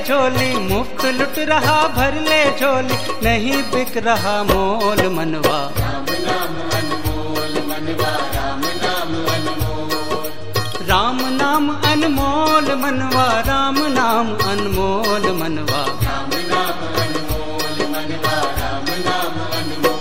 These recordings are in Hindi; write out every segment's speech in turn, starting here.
झोली, मुफ्त लुट रहा भर ले झोली, नहीं बिक रहा मोल मनवा। राम नाम अनमोल मनवा, राम नाम अनमोल। राम नाम अनमोल मनवा, राम नाम अनमोल मनवा। राम नाम अनमोल मनवा, राम नाम अनमोल।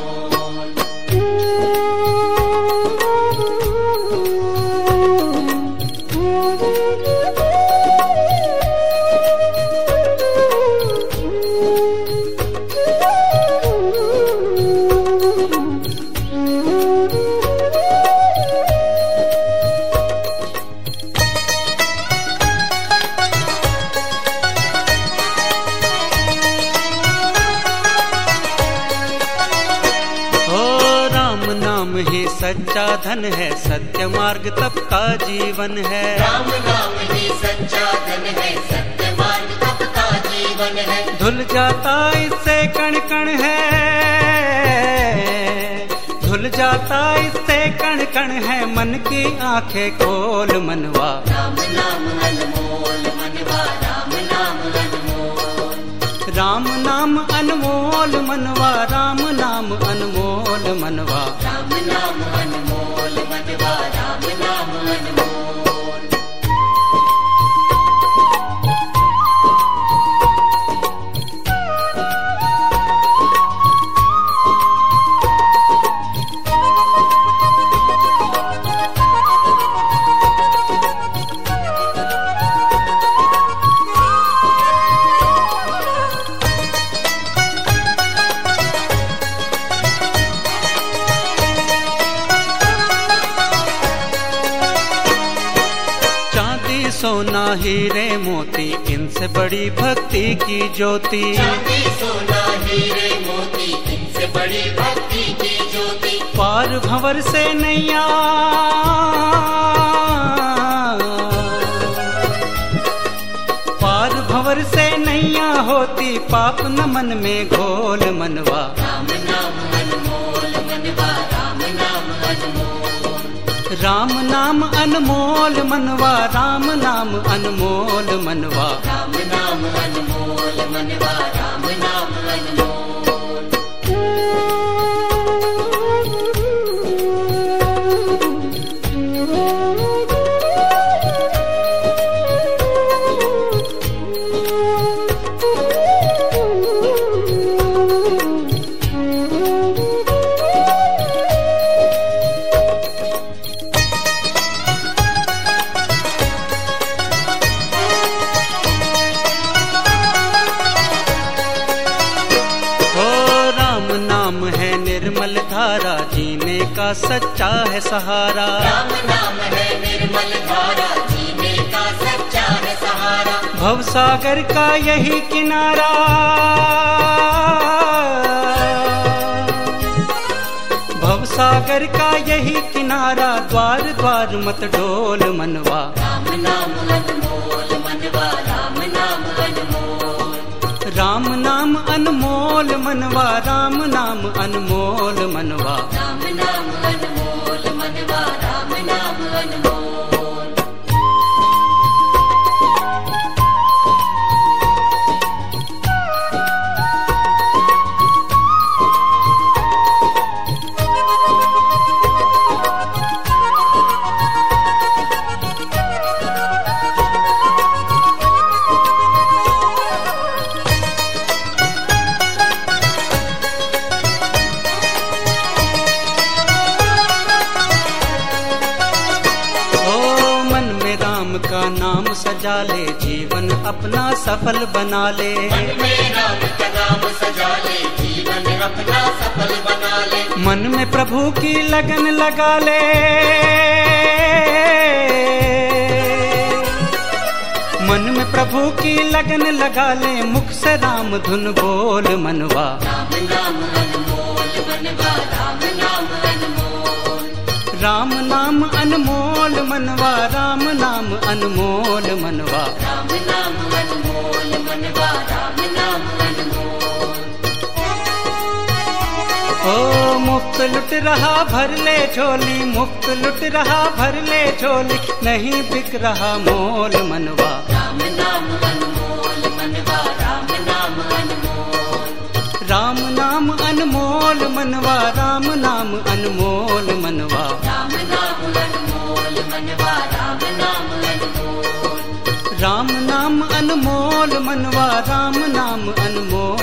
ही सच्चा धन है, सत्य मार्ग तप का जीवन है। राम नाम ही सच्चा धन है, सत्य मार्ग तप का जीवन है। धुल जाता इससे कण कण है, धुल जाता इससे कण कण है, मन की आंखें खोल मनवा। राम नाम अनमोल मनवा, राम नाम अनमोल। राम नाम अनमोल मनवा, राम नाम अनमोल मनवा। राम नाम अनमोल मनवा, राम नाम अनमोल। सोना हीरे मोती, इनसे बड़ी भक्ति की ज्योति। चांदी सोना हीरे मोती, इनसे बड़ी भक्ति की ज्योति। पार भंवर से नैया, पार भंवर से नैया होती, पाप न मन में घोल मनवा। राम नाम अनमोल मनवा, राम नाम अनमोल। राम नाम अनमोल मनवा, राम नाम अनमोल मनवा। राम नाम अनमोल मनवा, राम नाम अनमोल। निर्मल धारा, जीने का सच्चा है सहारा। राम नाम है निर्मल धारा, जीने का सच्चा है सहारा। भवसागर का यही किनारा, भवसागर का यही किनारा, द्वार द्वार मत डोल मनवा। राम नाम अनमोल मनवा, राम नाम अनमोल। राम नाम अनमोल मनवा, राम नाम अनमोल मनवा। राम नाम अनमोल मनवा, राम नाम अनमोल। का नाम सजा ले, जीवन अपना सफल बना ले। मन में राम का नाम सजा ले, जीवन अपना सफल बना ले। मन में प्रभु की लगन लगा ले, मन में प्रभु की लगन लगा ले, मुख से राम धुन बोल मनवा। राम नाम अनमोल मनवा, राम नाम अनमोल। राम नाम अनमोल मनवा, राम नाम अनमोल मनवा। राम नाम अनमोल मनवा, राम नाम अनमोल। ओ मुफ्त लुट रहा भर ले झोली, मुफ्त लुट रहा भर ले झोली, नहीं बिक रहा मोल मनवा। राम नाम अनमोल मनवा, मनवा राम नाम अनमोल मनवा राम नाम अनमोल मनवा राम नाम अनमोल राम नाम अनमोल मनवा राम नाम अनमोल